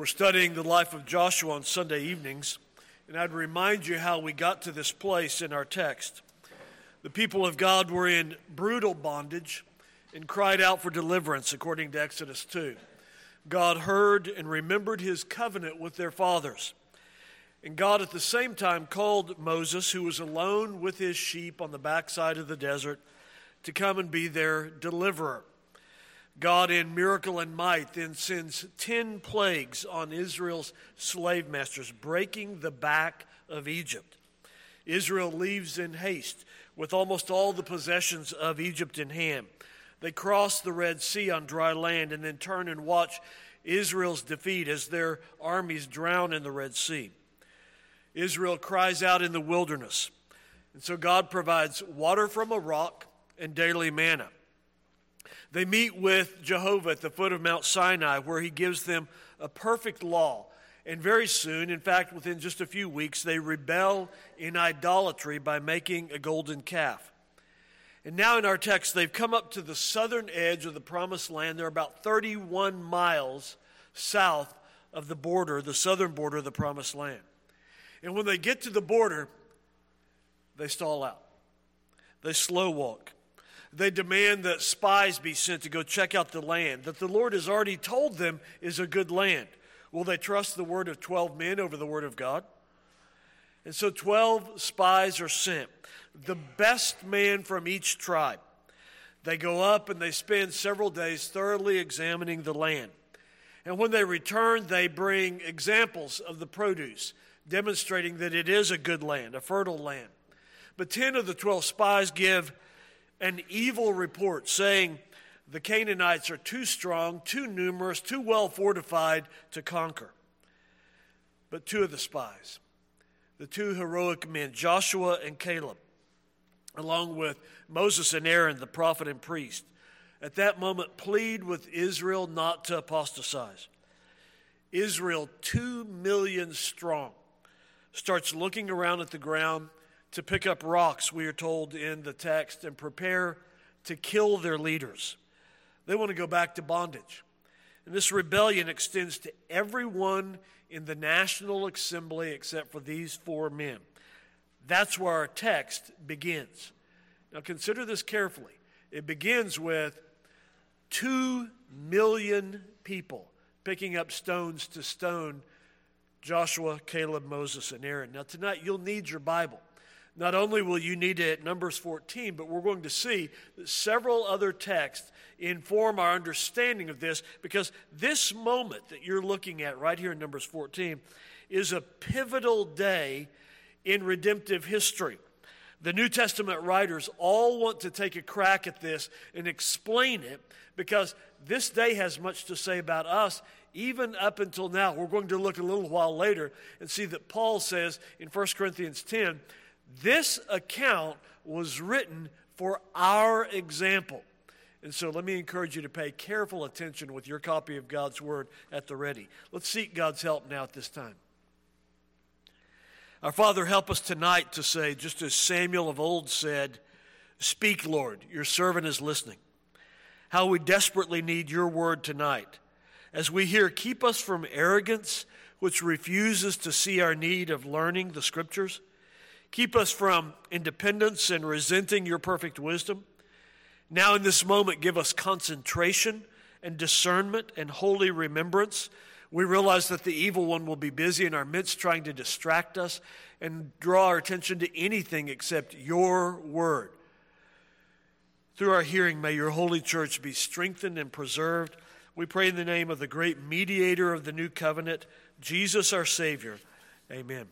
We're studying the life of Joshua on Sunday evenings, and I'd remind you how we got to this place in our text. The people of God were in brutal bondage and cried out for deliverance, according to Exodus 2. God heard and remembered his covenant with their fathers. And God at the same time called Moses, who was alone with his sheep on the backside of the desert, to come and be their deliverer. God, in miracle and might, then sends 10 plagues on Israel's slave masters, breaking the back of Egypt. Israel leaves in haste with almost all the possessions of Egypt in hand. They cross the Red Sea on dry land and then turn and watch Israel's defeat as their armies drown in the Red Sea. Israel cries out in the wilderness, and so God provides water from a rock and daily manna. They meet with Jehovah at the foot of Mount Sinai, where he gives them a perfect law. And very soon, in fact, within just a few weeks, they rebel in idolatry by making a golden calf. And now in our text, they've come up to the southern edge of the Promised Land. They're about 31 miles south of the border, the southern border of the Promised Land. And when they get to the border, they stall out. They slow walk. They demand that spies be sent to go check out the land that the Lord has already told them is a good land. Will they trust the word of 12 men over the word of God? And so 12 spies are sent, the best man from each tribe. They go up and they spend several days thoroughly examining the land. And when they return, they bring examples of the produce, demonstrating that it is a good land, a fertile land. But 10 of the 12 spies give an evil report, saying the Canaanites are too strong, too numerous, too well fortified to conquer. But 2 of the spies, the 2 heroic men, Joshua and Caleb, along with Moses and Aaron, the prophet and priest, at that moment plead with Israel not to apostatize. Israel, 2 million strong, starts looking around at the ground to pick up rocks, we are told in the text, and prepare to kill their leaders. They want to go back to bondage. And this rebellion extends to everyone in the National Assembly except for these 4 men. That's where our text begins. Now consider this carefully. It begins with 2 million people picking up stones to stone Joshua, Caleb, Moses, and Aaron. Now tonight you'll need your Bible. Not only will you need it at Numbers 14, but we're going to see that several other texts inform our understanding of this, because this moment that you're looking at right here in Numbers 14 is a pivotal day in redemptive history. The New Testament writers all want to take a crack at this and explain it, because this day has much to say about us, even up until now. We're going to look a little while later and see that Paul says in 1 Corinthians 10, this account was written for our example. And so let me encourage you to pay careful attention with your copy of God's Word at the ready. Let's seek God's help now at this time. Our Father, help us tonight to say, just as Samuel of old said, "Speak, Lord, your servant is listening." How we desperately need your word tonight. As we hear, keep us from arrogance, which refuses to see our need of learning the Scriptures. Keep us from independence and resenting your perfect wisdom. Now in this moment, give us concentration and discernment and holy remembrance. We realize that the evil one will be busy in our midst trying to distract us and draw our attention to anything except your word. Through our hearing, may your holy church be strengthened and preserved. We pray in the name of the great mediator of the new covenant, Jesus our Savior. Amen.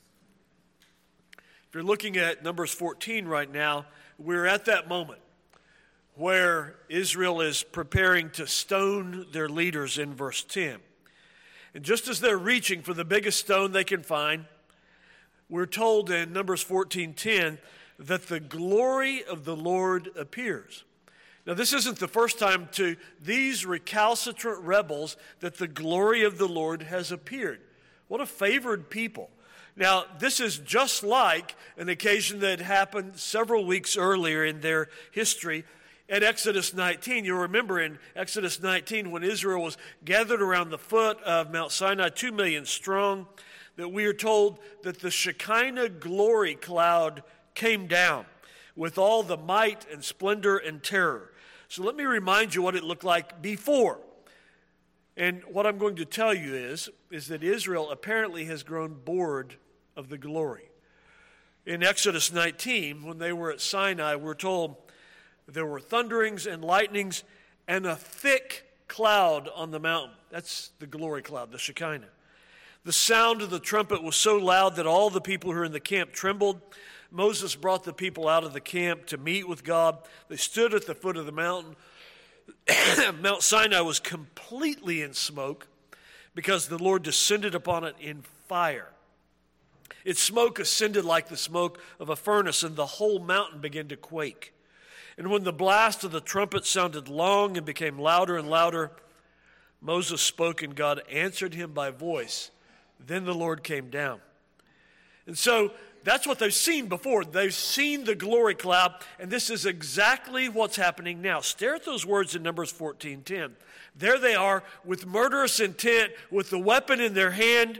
If you're looking at Numbers 14 right now, we're at that moment where Israel is preparing to stone their leaders in verse 10. And just as they're reaching for the biggest stone they can find, we're told in Numbers 14:10 that the glory of the Lord appears. Now, this isn't the first time to these recalcitrant rebels that the glory of the Lord has appeared. What a favored people. Now, this is just like an occasion that happened several weeks earlier in their history at Exodus 19. You'll remember in Exodus 19 when Israel was gathered around the foot of Mount Sinai, 2 million strong, that we are told that the Shekinah glory cloud came down with all the might and splendor and terror. So let me remind you what it looked like before. And what I'm going to tell you is that Israel apparently has grown bored of the glory. In Exodus 19, when they were at Sinai, we're told there were thunderings and lightnings and a thick cloud on the mountain. That's the glory cloud, the Shekinah. The sound of the trumpet was so loud that all the people who were in the camp trembled. Moses brought the people out of the camp to meet with God. They stood at the foot of the mountain. Mount Sinai was completely in smoke because the Lord descended upon it in fire. Its smoke ascended like the smoke of a furnace, and the whole mountain began to quake. And when the blast of the trumpet sounded long and became louder and louder, Moses spoke and God answered him by voice. Then the Lord came down. And so that's what they've seen before. They've seen the glory cloud, and this is exactly what's happening now. Stare at those words in Numbers 14:10. There they are with murderous intent, with the weapon in their hand,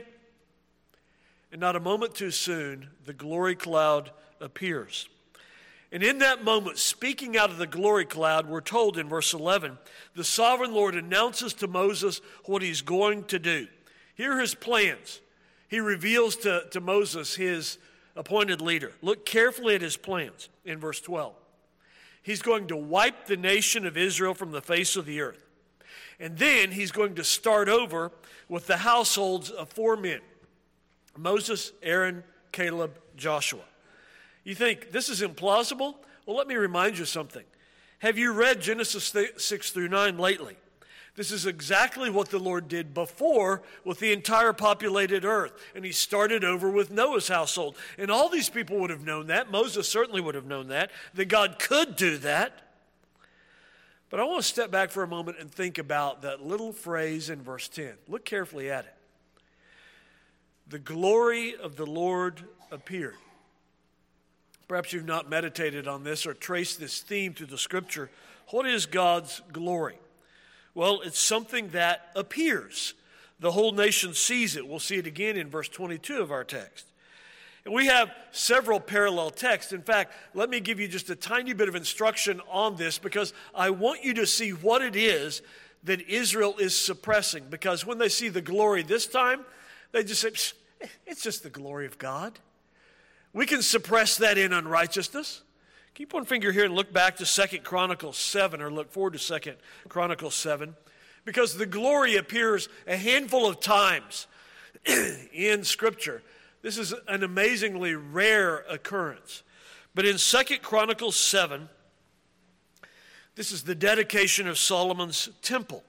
and not a moment too soon, the glory cloud appears. And in that moment, speaking out of the glory cloud, we're told in verse 11, the sovereign Lord announces to Moses what he's going to do. Here are his plans. He reveals to Moses his appointed leader. Look carefully at his plans in verse 12. He's going to wipe the nation of Israel from the face of the earth. And then he's going to start over with the households of 4 men. Moses, Aaron, Caleb, Joshua. You think this is implausible? Well, let me remind you something. Have you read Genesis 6 through 9 lately? This is exactly what the Lord did before with the entire populated earth. And he started over with Noah's household. And all these people would have known that. Moses certainly would have known that God could do that. But I want to step back for a moment and think about that little phrase in verse 10. Look carefully at it. The glory of the Lord appeared. Perhaps you've not meditated on this or traced this theme through the scripture. What is God's glory? Well, it's something that appears. The whole nation sees it. We'll see it again in verse 22 of our text. And we have several parallel texts. In fact, let me give you just a tiny bit of instruction on this because I want you to see what it is that Israel is suppressing. Because when they see the glory this time, they just say, it's just the glory of God. We can suppress that in unrighteousness. Keep one finger here and look back to 2 Chronicles 7, or look forward to 2 Chronicles 7, because the glory appears a handful of times in Scripture. This is an amazingly rare occurrence. But in 2 Chronicles 7, this is the dedication of Solomon's temple.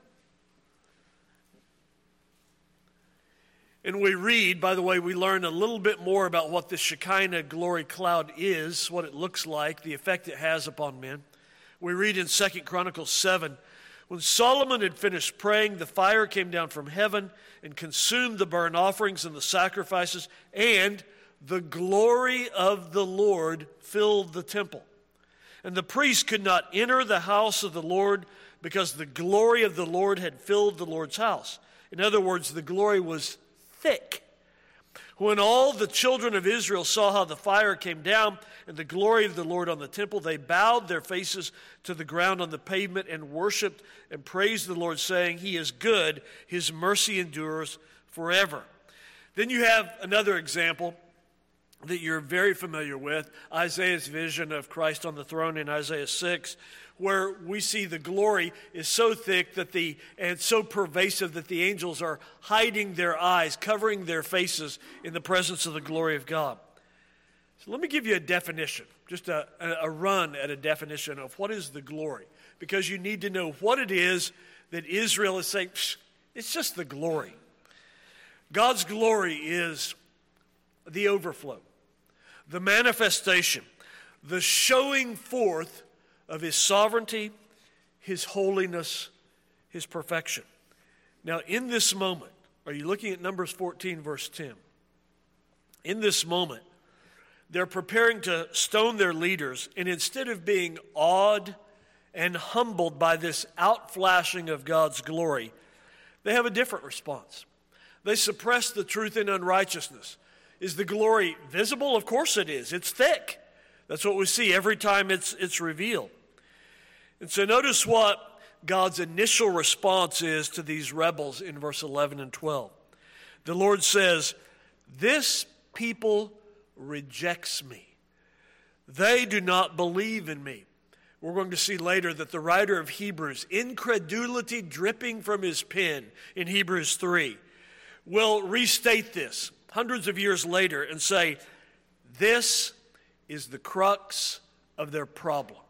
And we read, by the way, we learn a little bit more about what the Shekinah glory cloud is, what it looks like, the effect it has upon men. We read in 2 Chronicles 7, when Solomon had finished praying, the fire came down from heaven and consumed the burnt offerings and the sacrifices, and the glory of the Lord filled the temple. And the priests could not enter the house of the Lord because the glory of the Lord had filled the Lord's house. In other words, the glory was thick. When all the children of Israel saw how the fire came down and the glory of the Lord on the temple, they bowed their faces to the ground on the pavement and worshiped and praised the Lord, saying, He is good, His mercy endures forever. Then you have another example that you're very familiar with, Isaiah's vision of Christ on the throne in Isaiah 6, where we see the glory is so thick and so pervasive that the angels are hiding their eyes, covering their faces in the presence of the glory of God. So let me give you a definition, just a run at a definition of what is the glory, because you need to know what it is that Israel is saying, it's just the glory. God's glory is the overflow, the manifestation, the showing forth of His sovereignty, His holiness, His perfection. Now, in this moment, are you looking at Numbers 14, verse 10? In this moment, they're preparing to stone their leaders, and instead of being awed and humbled by this outflashing of God's glory, they have a different response. They suppress the truth in unrighteousness. Is the glory visible? Of course it is. It's thick. That's what we see every time it's revealed. And so notice what God's initial response is to these rebels in verse 11 and 12. The Lord says, "This people rejects me. They do not believe in me." We're going to see later that the writer of Hebrews, incredulity dripping from his pen in Hebrews 3, will restate this hundreds of years later and say, this is the crux of their problem.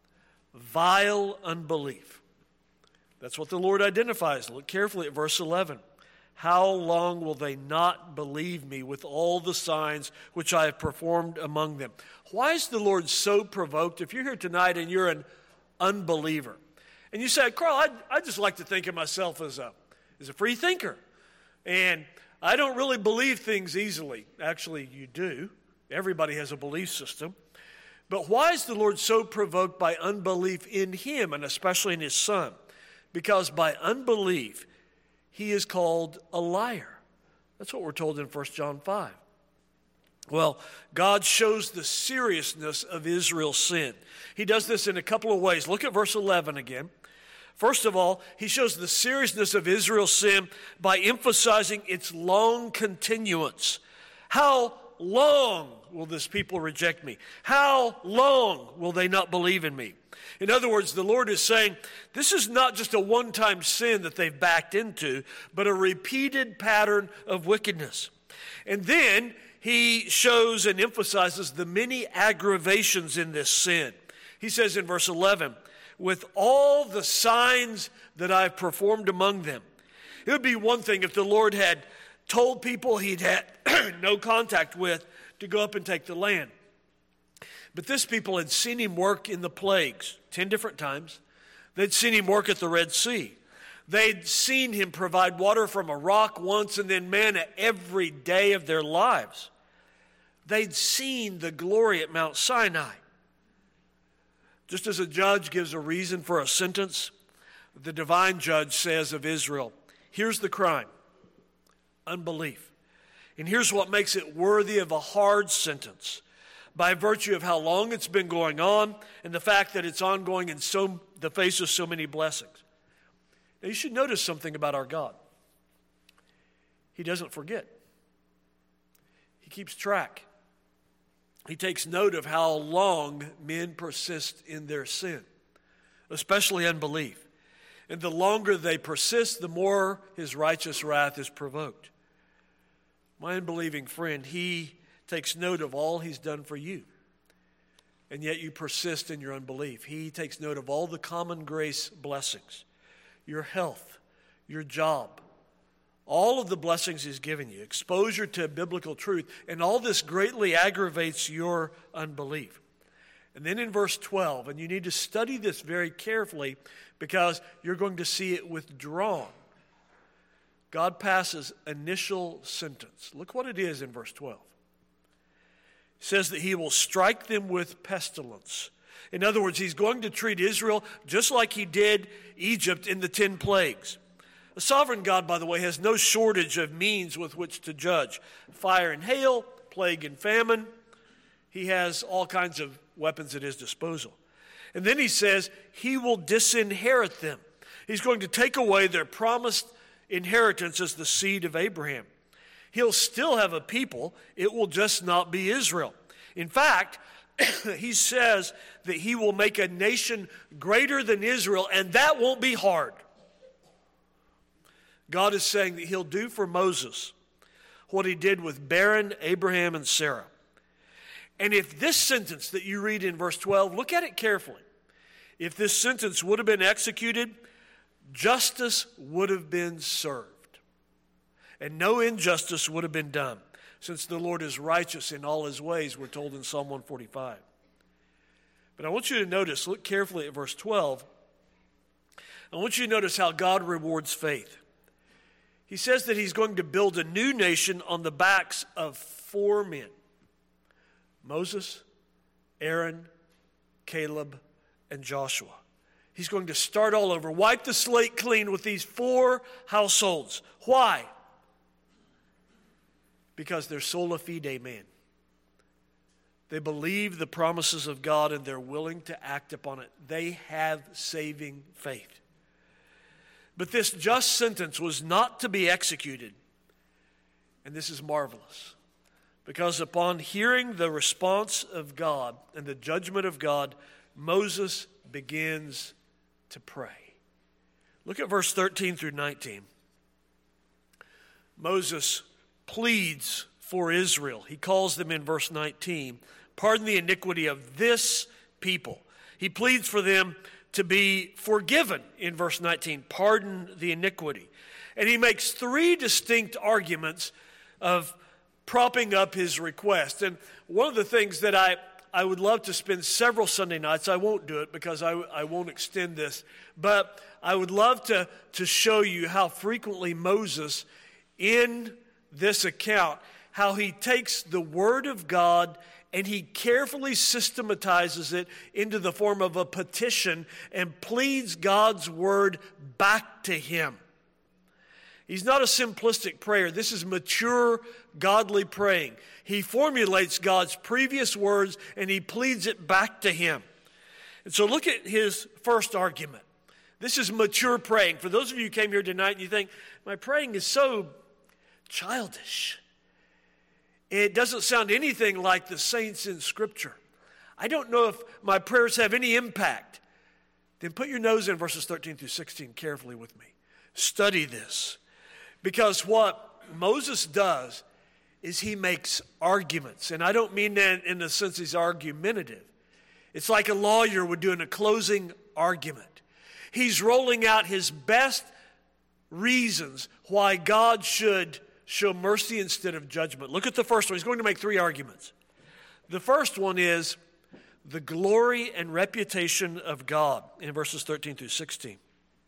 Vile unbelief. That's what the Lord identifies. Look carefully at verse 11. How long will they not believe me with all the signs which I have performed among them? Why is the Lord so provoked? If you're here tonight and you're an unbeliever, and you say, Carl, I just like to think of myself as a free thinker, and I don't really believe things easily. Actually, you do. Everybody has a belief system. But why is the Lord so provoked by unbelief in him, and especially in his Son? Because by unbelief, he is called a liar. That's what we're told in 1 John 5. Well, God shows the seriousness of Israel's sin. He does this in a couple of ways. Look at verse 11 again. First of all, he shows the seriousness of Israel's sin by emphasizing its long continuance. How long will this people reject me? How long will they not believe in me? In other words, the Lord is saying, this is not just a one-time sin that they've backed into, but a repeated pattern of wickedness. And then he shows and emphasizes the many aggravations in this sin. He says in verse 11, with all the signs that I've performed among them. It would be one thing if the Lord had told people he'd had no contact with to go up and take the land. But this people had seen him work in the plagues 10 different times. They'd seen him work at the Red Sea. They'd seen him provide water from a rock once and then manna every day of their lives. They'd seen the glory at Mount Sinai. Just as a judge gives a reason for a sentence, the divine judge says of Israel, here's the crime, unbelief. And here's what makes it worthy of a hard sentence. By virtue of how long it's been going on and the fact that it's ongoing in the face of so many blessings. Now you should notice something about our God. He doesn't forget. He keeps track. He takes note of how long men persist in their sin, especially unbelief. And the longer they persist, the more his righteous wrath is provoked. My unbelieving friend, he takes note of all he's done for you, and yet you persist in your unbelief. He takes note of all the common grace blessings, your health, your job, all of the blessings he's given you, exposure to biblical truth, and all this greatly aggravates your unbelief. And then in verse 12, and you need to study this very carefully because you're going to see it withdrawn. God passes initial sentence. Look what it is in verse 12. It says that he will strike them with pestilence. In other words, he's going to treat Israel just like he did Egypt in the 10 plagues. A sovereign God, by the way, has no shortage of means with which to judge. Fire and hail, plague and famine. He has all kinds of weapons at his disposal. And then he says he will disinherit them. He's going to take away their promised inheritance as the seed of Abraham. He'll still have a people. It will just not be Israel. In fact, he says that he will make a nation greater than Israel, and that won't be hard. God is saying that he'll do for Moses what he did with Baron, Abraham, and Sarah. And if this sentence that you read in verse 12, look at it carefully. If this sentence would have been executed, justice would have been served. And no injustice would have been done, since the Lord is righteous in all his ways, we're told in Psalm 145. But I want you to notice, look carefully at verse 12. I want you to notice how God rewards faith. He says that he's going to build a new nation on the backs of 4 men. Moses, Aaron, Caleb, and Joshua. He's going to start all over, wipe the slate clean with these 4 households. Why? Because they're sola fide men. They believe the promises of God and they're willing to act upon it. They have saving faith. But this just sentence was not to be executed. And this is marvelous. Because upon hearing the response of God and the judgment of God, Moses begins to pray. Look at verse 13 through 19. Moses pleads for Israel. He calls them in verse 19, pardon the iniquity of this people. He pleads for them to be forgiven in verse 19, pardon the iniquity. And he makes 3 distinct arguments of propping up his request. And one of the things that I would love to spend several Sunday nights, I won't do it because I won't extend this, but I would love to show you how frequently Moses, in this account, how he takes the Word of God and he carefully systematizes it into the form of a petition and pleads God's Word back to him. He's not a simplistic prayer. This is mature, godly praying. He formulates God's previous words and he pleads it back to him. And so look at his first argument. This is mature praying. For those of you who came here tonight and you think, my praying is so childish. It doesn't sound anything like the saints in Scripture. I don't know if my prayers have any impact. Then put your nose in verses 13 through 16 carefully with me. Study this. Because what Moses does is he makes arguments. And I don't mean that in the sense he's argumentative. It's like a lawyer would do in a closing argument. He's rolling out his best reasons why God should show mercy instead of judgment. Look at the first one. He's going to make 3 arguments. The first one is the glory and reputation of God in verses 13 through 16.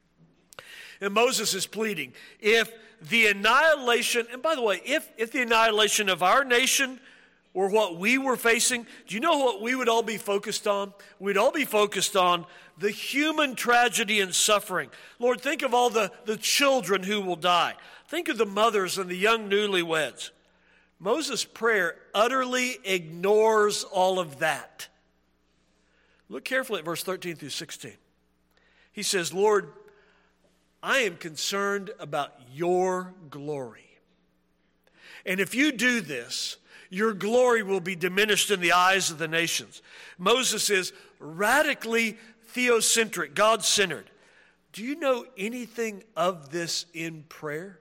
And Moses is pleading, if the annihilation, and by the way, if the annihilation of our nation were what we were facing, do you know what we would all be focused on? We'd all be focused on the human tragedy and suffering. Lord, think of all the children who will die. Think of the mothers and the young newlyweds. Moses' prayer utterly ignores all of that. Look carefully at verse 13 through 16. He says, Lord, I am concerned about your glory. And if you do this, your glory will be diminished in the eyes of the nations. Moses is radically theocentric, God-centered. Do you know anything of this in prayer?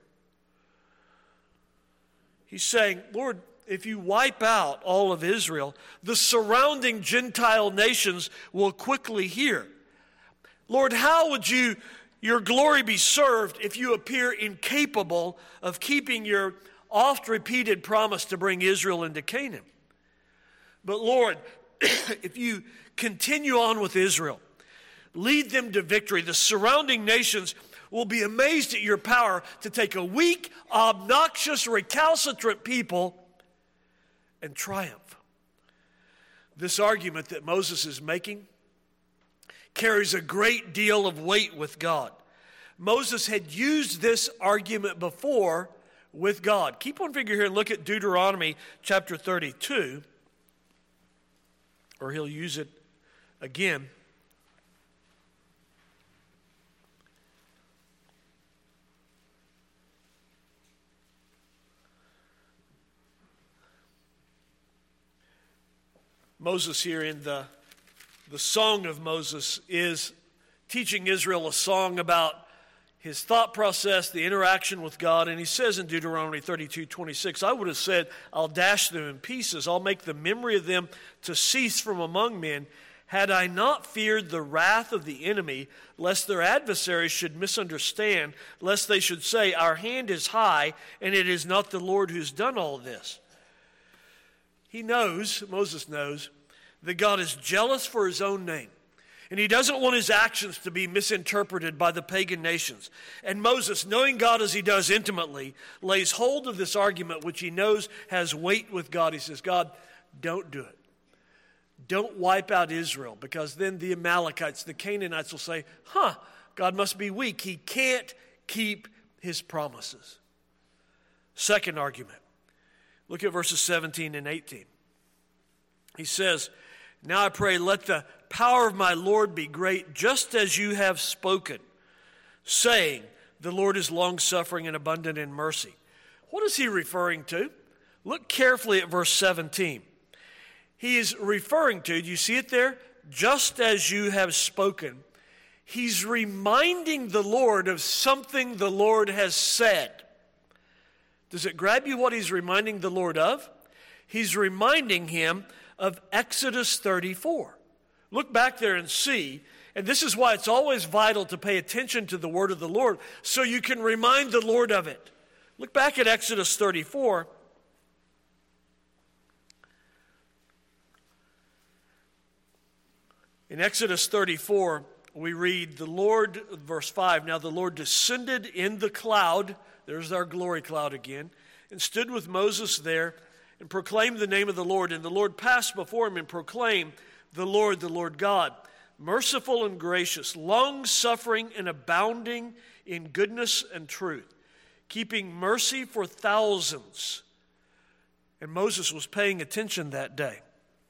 He's saying, Lord, if you wipe out all of Israel, the surrounding Gentile nations will quickly hear. Lord, how would your glory be served if you appear incapable of keeping your oft-repeated promise to bring Israel into Canaan? But Lord, if you continue on with Israel, lead them to victory, the surrounding nations will be amazed at your power to take a weak, obnoxious, recalcitrant people and triumph. This argument that Moses is making carries a great deal of weight with God. Moses had used this argument before with God. Keep on figure here and look at Deuteronomy chapter 32, or he'll use it again. Moses here in the Song of Moses is teaching Israel a song about his thought process, the interaction with God. And he says in Deuteronomy 32:26, I would have said, I'll dash them in pieces. I'll make the memory of them to cease from among men. Had I not feared the wrath of the enemy, lest their adversaries should misunderstand, lest they should say, our hand is high, and it is not the Lord who's done all this. He knows, Moses knows, that God is jealous for his own name. And he doesn't want his actions to be misinterpreted by the pagan nations. And Moses, knowing God as he does intimately, lays hold of this argument which he knows has weight with God. He says, God, don't do it. don't wipe out Israel, because then the Amalekites, the Canaanites will say, God must be weak. He can't keep his promises. Second argument. Look at verses 17 and 18. He says, now I pray, let the power of my Lord be great, just as you have spoken, saying, the Lord is long-suffering and abundant in mercy. What is he referring to? Look carefully at verse 17. He is referring to, do you see it there? Just as you have spoken. He's reminding the Lord of something the Lord has said. Does it grab you what he's reminding the Lord of? He's reminding him of Exodus 34. Look back there and see, and this is why it's always vital to pay attention to the word of the Lord, so you can remind the Lord of it. Look back at Exodus 34. In Exodus 34, we read the Lord, verse 5, now the Lord descended in the cloud, there's our glory cloud again, and stood with Moses there and proclaimed the name of the Lord. And the Lord passed before him and proclaimed, the Lord God, merciful and gracious, long-suffering and abounding in goodness and truth, keeping mercy for thousands. And Moses was paying attention that day.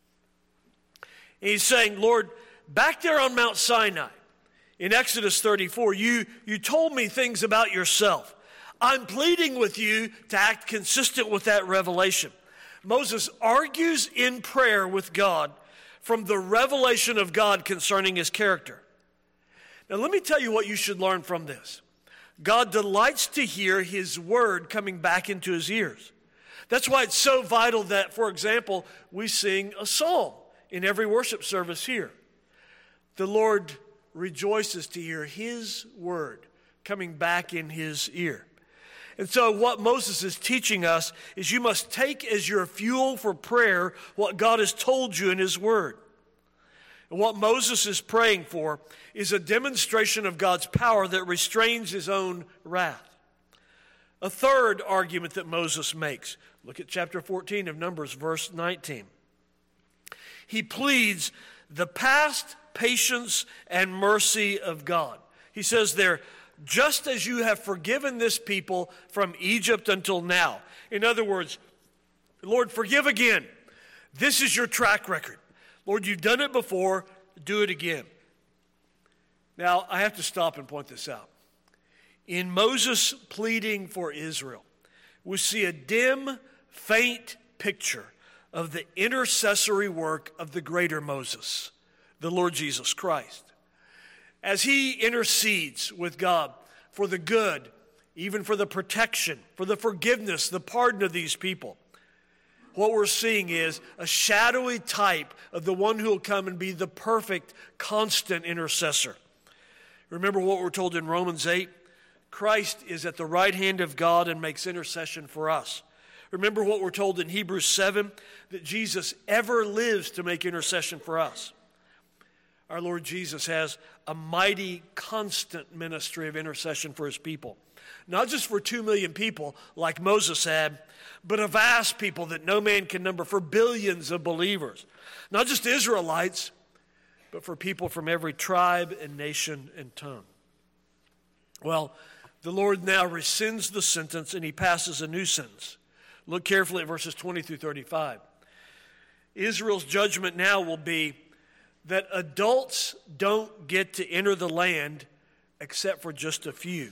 And he's saying, Lord, back there on Mount Sinai, in Exodus 34, you told me things about yourself. I'm pleading with you to act consistent with that revelation. Moses argues in prayer with God from the revelation of God concerning his character. Now let me tell you what you should learn from this. God delights to hear his word coming back into his ears. That's why it's so vital that, for example, we sing a psalm in every worship service here. The Lord rejoices to hear his word coming back in his ear. And so what Moses is teaching us is you must take as your fuel for prayer what God has told you in his word. And what Moses is praying for is a demonstration of God's power that restrains his own wrath. A third argument that Moses makes, look at chapter 14 of Numbers, verse 19. He pleads the past patience and mercy of God. He says there, just as you have forgiven this people from Egypt until now. In other words, Lord, forgive again. This is your track record. Lord, you've done it before, do it again. Now, I have to stop and point this out. In Moses pleading for Israel, we see a dim, faint picture of the intercessory work of the greater Moses, the Lord Jesus Christ. As he intercedes with God for the good, even for the protection, for the forgiveness, the pardon of these people, what we're seeing is a shadowy type of the one who will come and be the perfect, constant intercessor. Remember what we're told in Romans 8? Christ is at the right hand of God and makes intercession for us. Remember what we're told in Hebrews 7? That Jesus ever lives to make intercession for us. Our Lord Jesus has a mighty, constant ministry of intercession for his people. Not just for 2 million people like Moses had, but a vast people that no man can number, for billions of believers. Not just Israelites, but for people from every tribe and nation and tongue. Well, the Lord now rescinds the sentence and he passes a new sentence. Look carefully at verses 20 through 35. Israel's judgment now will be that adults don't get to enter the land except for just a few.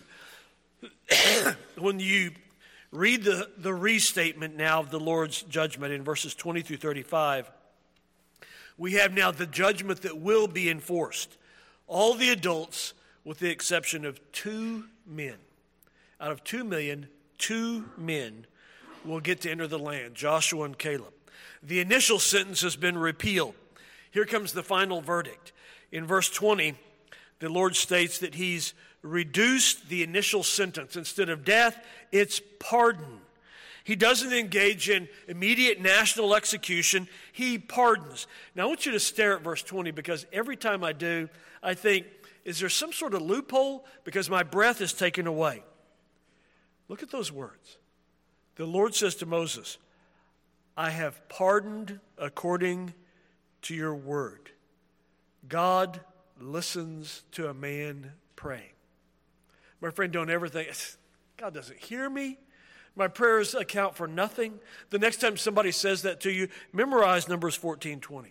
When you read the restatement now of the Lord's judgment in verses 20 through 35, we have now the judgment that will be enforced. All the adults, with the exception of 2 men. Out of 2 million, 2 men will get to enter the land, Joshua and Caleb. The initial sentence has been repealed. Here comes the final verdict. In verse 20, the Lord states that he's reduced the initial sentence. Instead of death, it's pardon. He doesn't engage in immediate national execution. He pardons. Now, I want you to stare at verse 20 because every time I do, I think, is there some sort of loophole? Because my breath is taken away. Look at those words. The Lord says to Moses, I have pardoned according to your word. God listens to a man praying. My friend, don't ever think, God doesn't hear me. My prayers account for nothing. The next time somebody says that to you, memorize Numbers 14:20.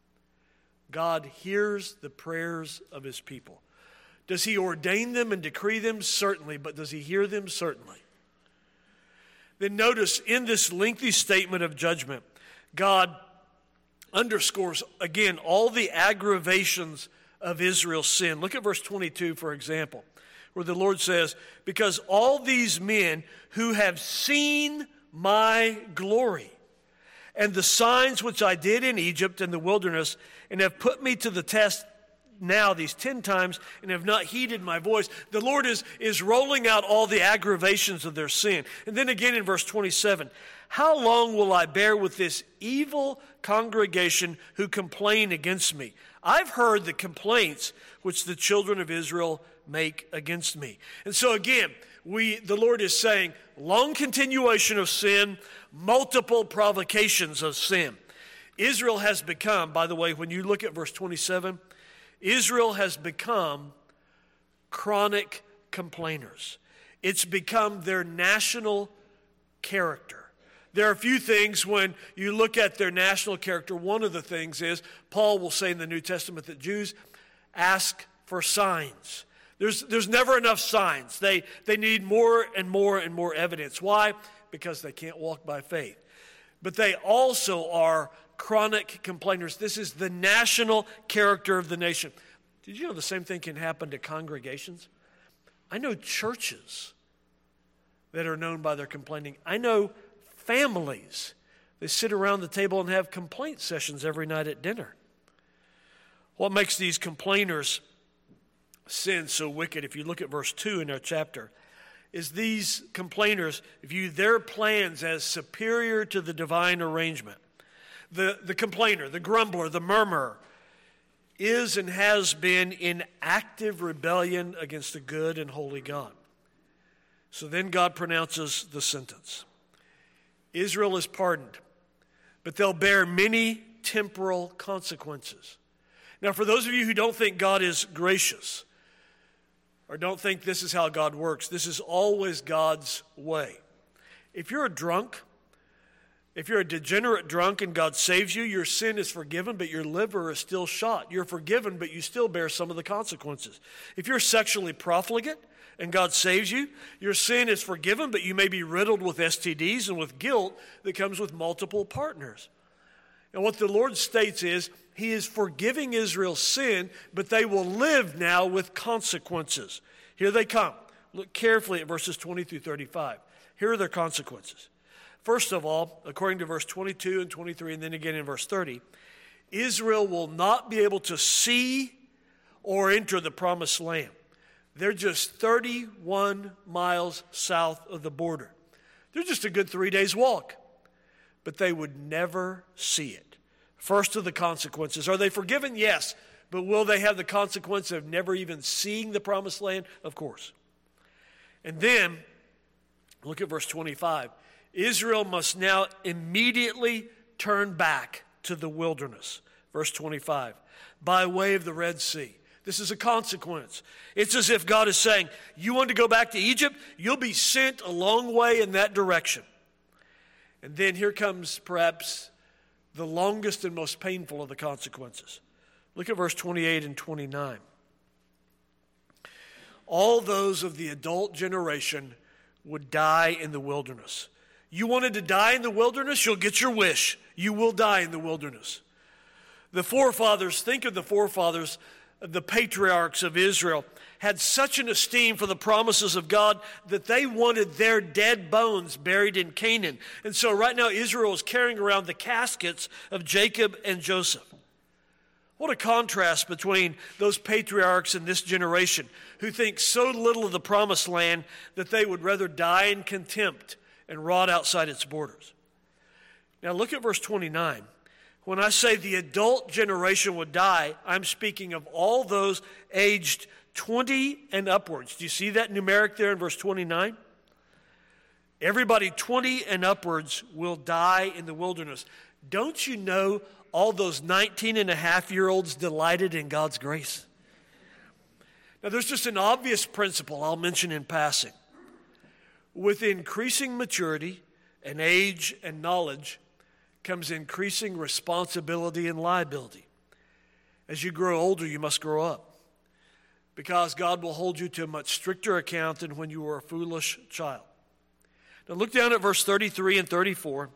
God hears the prayers of his people. Does he ordain them and decree them? Certainly. But does he hear them? Certainly. Then notice in this lengthy statement of judgment, God underscores again all the aggravations of Israel's sin. Look at verse 22, for example, where the Lord says, because all these men who have seen my glory and the signs which I did in Egypt and the wilderness, and have put me to the test now these 10 times and have not heeded my voice. The Lord is rolling out all the aggravations of their sin. And then again in verse 27, how long will I bear with this evil congregation who complain against me? I've heard the complaints which the children of Israel make against me. And so again, the Lord is saying, long continuation of sin, multiple provocations of sin. Israel has become, by the way, when you look at verse 27, Israel has become chronic complainers. It's become their national character. There are a few things when you look at their national character. One of the things is, Paul will say in the New Testament that Jews ask for signs. There's never enough signs. They need more and more and more evidence. Why? Because they can't walk by faith. But they also are chronic complainers. This is the national character of the nation. Did you know the same thing can happen to congregations? I know churches that are known by their complaining. I know families. They sit around the table and have complaint sessions every night at dinner. What makes these complainers' sin so wicked, if you look at verse 2 in our chapter, is these complainers view their plans as superior to the divine arrangement. The complainer, the grumbler, the murmurer is and has been in active rebellion against the good and holy God. So then God pronounces the sentence. Israel is pardoned, but they'll bear many temporal consequences. Now, for those of you who don't think God is gracious, or don't think this is how God works, this is always God's way. If you're a drunk, if you're a degenerate drunk and God saves you, your sin is forgiven, but your liver is still shot. You're forgiven, but you still bear some of the consequences. If you're sexually profligate and God saves you, your sin is forgiven, but you may be riddled with STDs and with guilt that comes with multiple partners. And what the Lord states is, he is forgiving Israel's sin, but they will live now with consequences. Here they come. Look carefully at verses 20 through 35. Here are their consequences. First of all, according to verse 22 and 23, and then again in verse 30, Israel will not be able to see or enter the promised land. They're just 31 miles south of the border. They're just a good 3 days walk, but they would never see it. First of the consequences. Are they forgiven? Yes. But will they have the consequence of never even seeing the promised land? Of course. And then, look at verse 25. Israel must now immediately turn back to the wilderness. Verse 25. By way of the Red Sea. This is a consequence. It's as if God is saying, you want to go back to Egypt? You'll be sent a long way in that direction. And then here comes perhaps the longest and most painful of the consequences. Look at verse 28 and 29. All those of the adult generation would die in the wilderness. You wanted to die in the wilderness? You'll get your wish. You will die in the wilderness. The forefathers, think of the forefathers, the patriarchs of Israel, had such an esteem for the promises of God that they wanted their dead bones buried in Canaan. And so right now Israel is carrying around the caskets of Jacob and Joseph. What a contrast between those patriarchs and this generation who think so little of the promised land that they would rather die in contempt and rot outside its borders. Now look at verse 29. When I say the adult generation would die, I'm speaking of all those aged 20 and upwards. Do you see that numeric there in verse 29? Everybody 20 and upwards will die in the wilderness. Don't you know all those 19-and-a-half-year-olds delighted in God's grace? Now, there's just an obvious principle I'll mention in passing. With increasing maturity and age and knowledge comes increasing responsibility and liability. As you grow older, you must grow up, because God will hold you to a much stricter account than when you were a foolish child. Now look down at verse 33 and 34,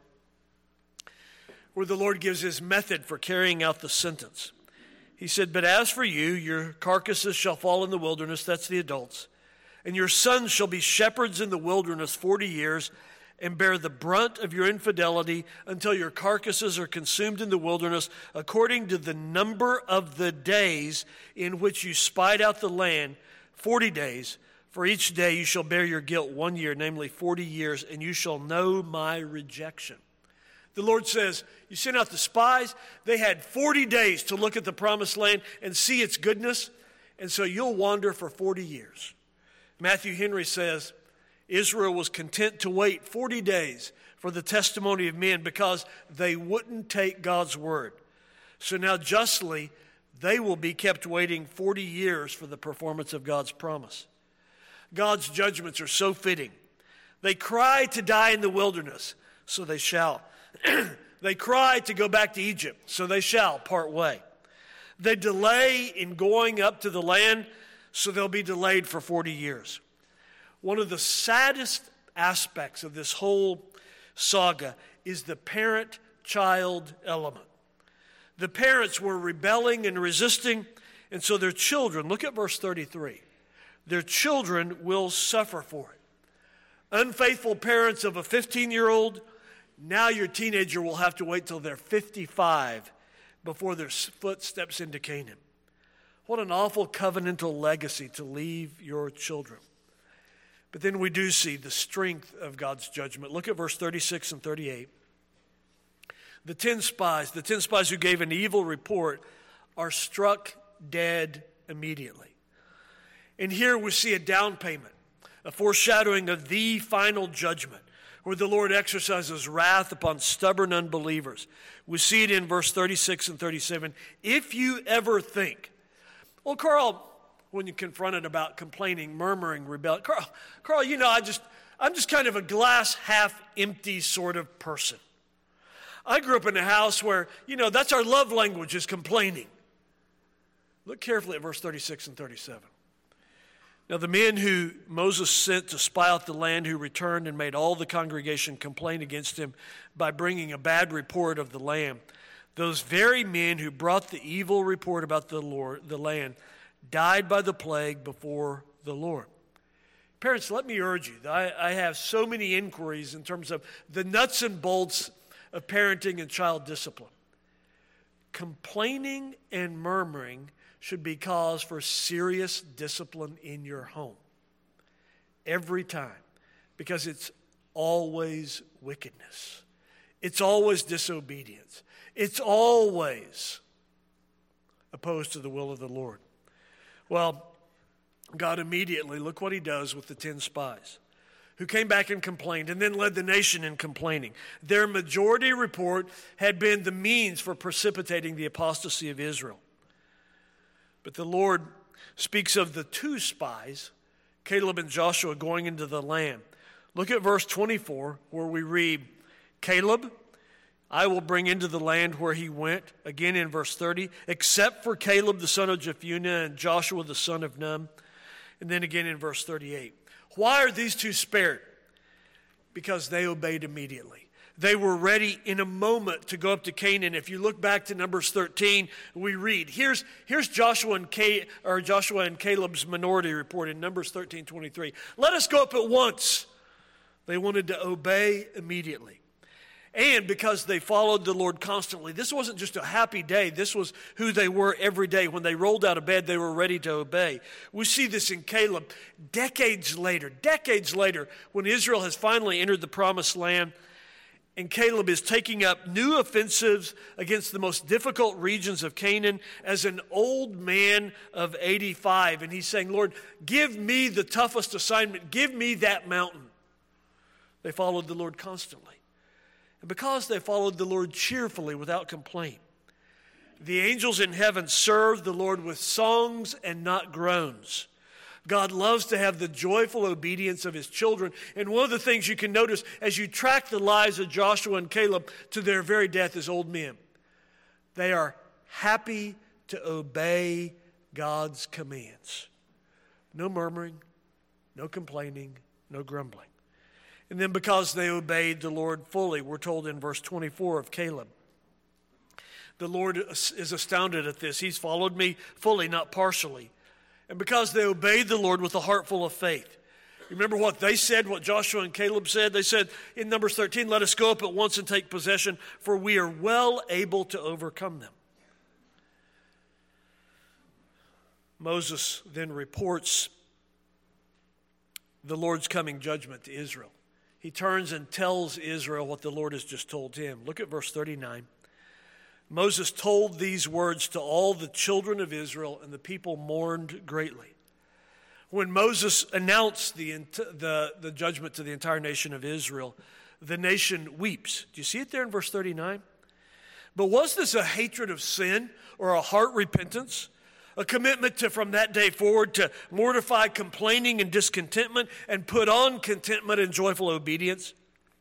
where the Lord gives his method for carrying out the sentence. He said, "But as for you, your carcasses shall fall in the wilderness," that's the adults, "and your sons shall be shepherds in the wilderness 40 years, and bear the brunt of your infidelity until your carcasses are consumed in the wilderness, according to the number of the days in which you spied out the land, 40 days. For each day you shall bear your guilt 1 year, namely 40 years, and you shall know my rejection." The Lord says, you sent out the spies. They had 40 days to look at the promised land and see its goodness, and so you'll wander for 40 years. Matthew Henry says, Israel was content to wait 40 days for the testimony of men because they wouldn't take God's word. So now justly, they will be kept waiting 40 years for the performance of God's promise. God's judgments are so fitting. They cry to die in the wilderness, so they shall. They cry to go back to Egypt, so they shall part way. They delay in going up to the land, so they'll be delayed for 40 years. One of the saddest aspects of this whole saga is the parent-child element. The parents were rebelling and resisting, and so their children, look at verse 33, their children will suffer for it. Unfaithful parents of a 15-year-old, now your teenager will have to wait till they're 55 before their foot steps into Canaan. What an awful covenantal legacy to leave your children. But then we do see the strength of God's judgment. Look at verse 36 and 38. The 10 spies who gave an evil report are struck dead immediately. And here we see a down payment, a foreshadowing of the final judgment, where the Lord exercises wrath upon stubborn unbelievers. We see it in verse 36 and 37. If you ever think, well, Carl, when you're confronted about complaining, murmuring, rebelling, Carl, you know, I'm just kind of a glass half empty sort of person. I grew up in a house where, you know, that's our love language, is complaining. Look carefully at verse 36 and 37. Now the men who Moses sent to spy out the land, who returned and made all the congregation complain against him by bringing a bad report of the land, those very men who brought the evil report about the land, died by the plague before the Lord. Parents, let me urge you, I have so many inquiries in terms of the nuts and bolts of parenting and child discipline. Complaining and murmuring should be cause for serious discipline in your home. Every time. Because it's always wickedness. It's always disobedience. It's always opposed to the will of the Lord. Well, God immediately, look what he does with the 10 spies who came back and complained and then led the nation in complaining. Their majority report had been the means for precipitating the apostasy of Israel. But the Lord speaks of the 2 spies, Caleb and Joshua, going into the land. Look at verse 24 where we read, Caleb, I will bring into the land where he went. Again in verse 30, except for Caleb the son of Jephunneh and Joshua the son of Nun. And then again in verse 38. Why are these 2 spared? Because they obeyed immediately. They were ready in a moment to go up to Canaan. If you look back to Numbers 13, we read, here's Joshua and Caleb's minority report in Numbers 13:23. Let us go up at once. They wanted to obey immediately. And because they followed the Lord constantly. This wasn't just a happy day. This was who they were every day. When they rolled out of bed, they were ready to obey. We see this in Caleb decades later, when Israel has finally entered the promised land, and Caleb is taking up new offensives against the most difficult regions of Canaan as an old man of 85. And he's saying, Lord, give me the toughest assignment. Give me that mountain. They followed the Lord constantly. And because they followed the Lord cheerfully without complaint, The angels in heaven serve the Lord with songs and not groans. God loves to have the joyful obedience of his children. And one of the things you can notice as you track the lives of Joshua and Caleb to their very death as old men, they are happy to obey God's commands. No murmuring, no complaining, no grumbling. And then because they obeyed the Lord fully, we're told in verse 24 of Caleb, the Lord is astounded at this. He's followed me fully, not partially. And because they obeyed the Lord with a heart full of faith. Remember what they said, what Joshua and Caleb said? They said in Numbers 13, let us go up at once and take possession, for we are well able to overcome them. Moses then reports the Lord's coming judgment to Israel. He turns and tells Israel what the Lord has just told him. Look at verse 39. Moses told these words to all the children of Israel, and the people mourned greatly. When Moses announced the judgment to the entire nation of Israel, the nation weeps. Do you see it there in verse 39? But was this a hatred of sin or a heart repentance? A commitment to, from that day forward, to mortify complaining and discontentment and put on contentment and joyful obedience?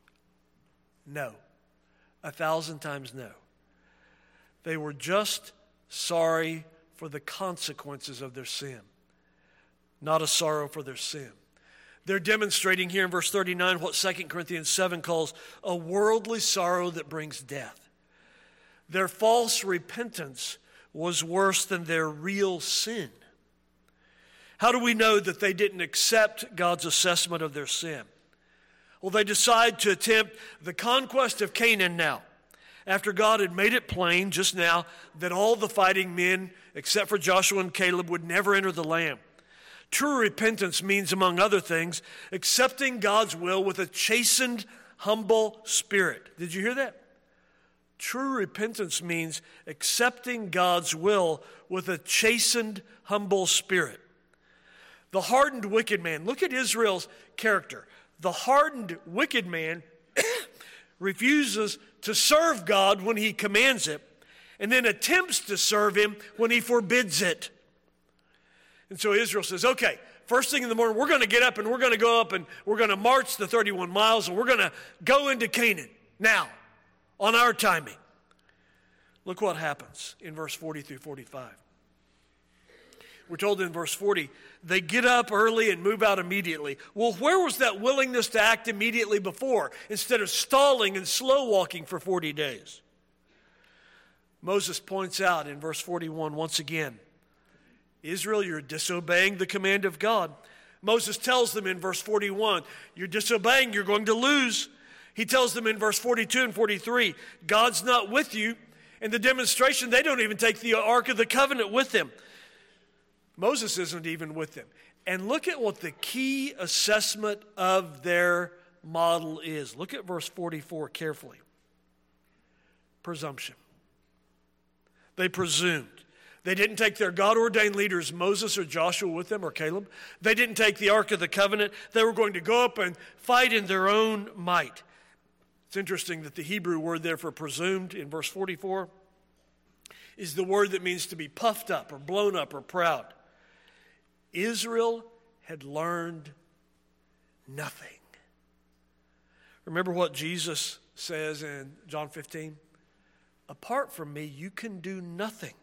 No. 1,000 times no. They were just sorry for the consequences of their sin, not a sorrow for their sin. They're demonstrating here in verse 39 what 2 Corinthians 7 calls a worldly sorrow that brings death. Their false repentance was worse than their real sin. How do we know that they didn't accept God's assessment of their sin? Well, they decide to attempt the conquest of Canaan now, after God had made it plain just now that all the fighting men, except for Joshua and Caleb, would never enter the land. True repentance means, among other things, accepting God's will with a chastened, humble spirit. Did you hear that? True repentance means accepting God's will with a chastened, humble spirit. The hardened wicked man, look at Israel's character. The hardened wicked man refuses to serve God when he commands it, and then attempts to serve him when he forbids it. And so Israel says, okay, first thing in the morning, we're going to get up and we're going to go up and we're going to march the 31 miles and we're going to go into Canaan now, on our timing. Look what happens in verse 40 through 45. We're told in verse 40, they get up early and move out immediately. Well, where was that willingness to act immediately before, instead of stalling and slow walking for 40 days? Moses points out in verse 41 once again, Israel, you're disobeying the command of God. Moses tells them in verse 41, you're disobeying, you're going to lose. He tells them in verse 42 and 43, God's not with you. And the demonstration, they don't even take the Ark of the Covenant with them. Moses isn't even with them. And look at what the key assessment of their model is. Look at verse 44 carefully. Presumption. They presumed. They didn't take their God-ordained leaders, Moses or Joshua, with them, or Caleb. They didn't take the Ark of the Covenant. They were going to go up and fight in their own might. It's interesting that the Hebrew word there for presumed in verse 44 is the word that means to be puffed up or blown up or proud. Israel had learned nothing. Remember what Jesus says in John 15? Apart from me, you can do nothing.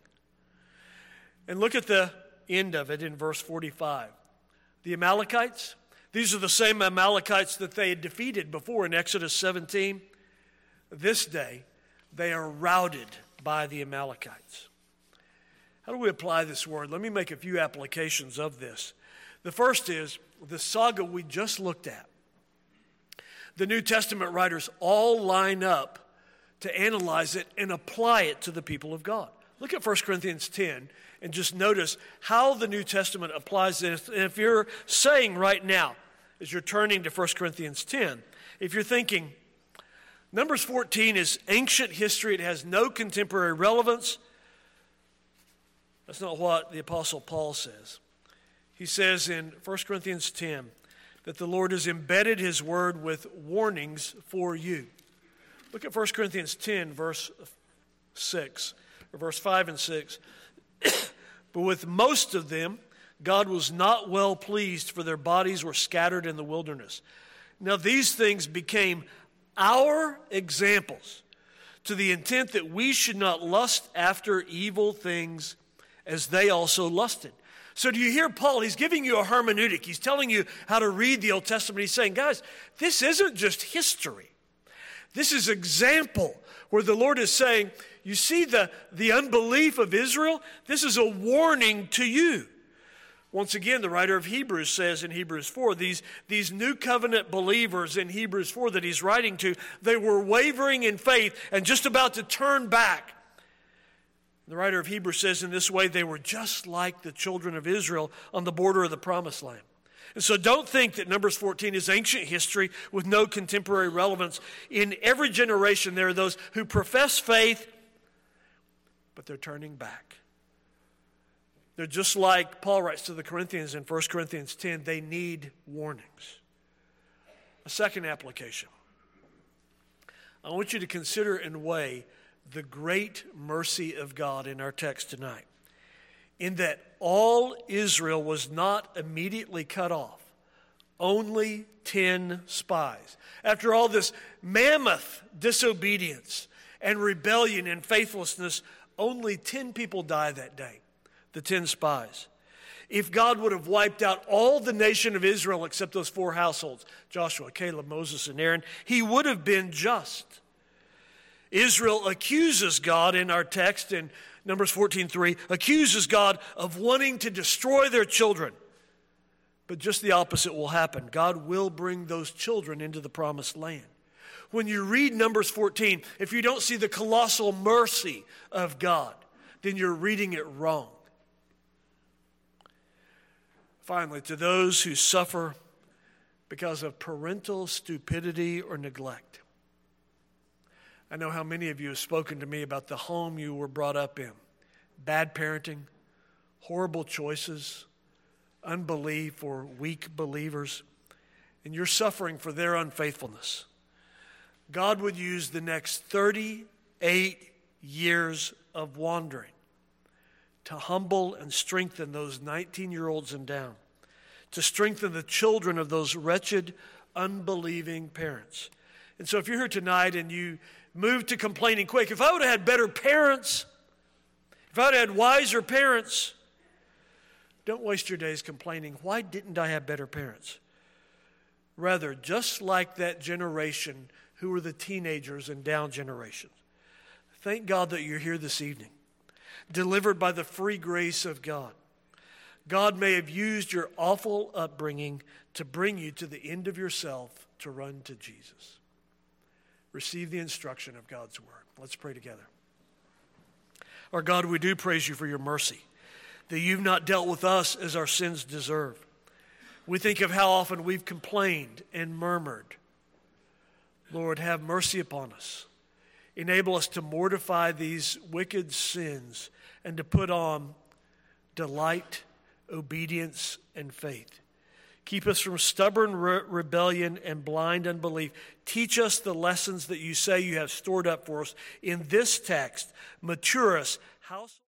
And look at the end of it in verse 45. The Amalekites, these are the same Amalekites that they had defeated before in Exodus 17. This day, they are routed by the Amalekites. How do we apply this word? Let me make a few applications of this. The first is the saga we just looked at. The New Testament writers all line up to analyze it and apply it to the people of God. Look at 1 Corinthians 10 and just notice how the New Testament applies this. And if you're saying right now, as you're turning to 1 Corinthians 10, if you're thinking, Numbers 14 is ancient history, it has no contemporary relevance, that's not what the Apostle Paul says. He says in 1 Corinthians 10 that the Lord has embedded his word with warnings for you. Look at 1 Corinthians 10, verse 6. or verse 5 and 6. But with most of them, God was not well pleased, for their bodies were scattered in the wilderness. Now these things became our examples, to the intent that we should not lust after evil things as they also lusted. So do you hear Paul? He's giving you a hermeneutic. He's telling you how to read the Old Testament. He's saying, guys, this isn't just history. This is example where the Lord is saying, you see the unbelief of Israel? This is a warning to you. Once again, the writer of Hebrews says in Hebrews 4, these new covenant believers in Hebrews 4 that he's writing to, they were wavering in faith and just about to turn back. The writer of Hebrews says in this way, they were just like the children of Israel on the border of the promised land. And so don't think that Numbers 14 is ancient history with no contemporary relevance. In every generation, there are those who profess faith, but they're turning back. They're just like Paul writes to the Corinthians in 1 Corinthians 10, they need warnings. A second application. I want you to consider and weigh the great mercy of God in our text tonight, in that all Israel was not immediately cut off, only 10 spies. After all this mammoth disobedience and rebellion and faithlessness, only 10 people die that day, the 10 spies. If God would have wiped out all the nation of Israel except those 4 households, Joshua, Caleb, Moses, and Aaron, he would have been just. Israel accuses God in our text in Numbers 14:3, accuses God of wanting to destroy their children. But just the opposite will happen. God will bring those children into the promised land. When you read Numbers 14, if you don't see the colossal mercy of God, then you're reading it wrong. Finally, to those who suffer because of parental stupidity or neglect. I know how many of you have spoken to me about the home you were brought up in. Bad parenting, horrible choices, unbelief or weak believers, and you're suffering for their unfaithfulness. God would use the next 38 years of wandering to humble and strengthen those 19-year-olds and down, to strengthen the children of those wretched, unbelieving parents. And so if you're here tonight and you move to complaining quick, if I would have had better parents, if I would have had wiser parents, don't waste your days complaining, why didn't I have better parents? Rather, just like that generation who were the teenagers and down generations, thank God that you're here this evening, delivered by the free grace of God. God may have used your awful upbringing to bring you to the end of yourself to run to Jesus. Receive the instruction of God's word. Let's pray together. Our God, we do praise you for your mercy, that you've not dealt with us as our sins deserve. We think of how often we've complained and murmured. Lord, have mercy upon us. Enable us to mortify these wicked sins and to put on delight, obedience, and faith. Keep us from stubborn rebellion and blind unbelief. Teach us the lessons that you say you have stored up for us in this text. Mature us.